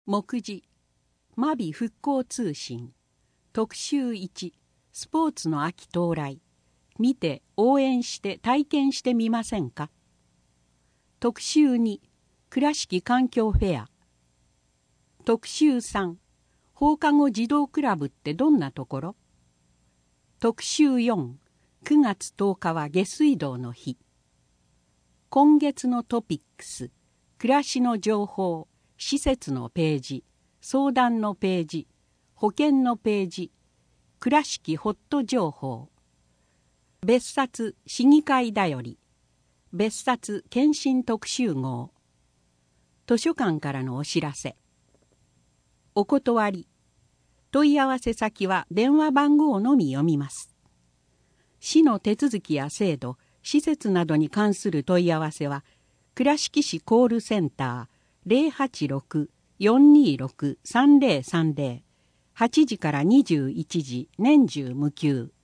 目次真備復興通信特集1スポーツの秋到来見て応援して体験してみませんか。特集2倉敷環境フェア特集3放課後児童クラブってどんなところ。特集4 9月10日は下水道の日。今月のトピックス暮らしの情報施設のページ相談のページ保険のページ倉敷ホット情報別冊市議会だより別冊検診特集号図書館からのお知らせお断り問い合わせ先は電話番号のみ読みます。市の手続きや制度施設などに関する問い合わせは倉敷市コールセンター 086-426-3030 8時から21時年中無休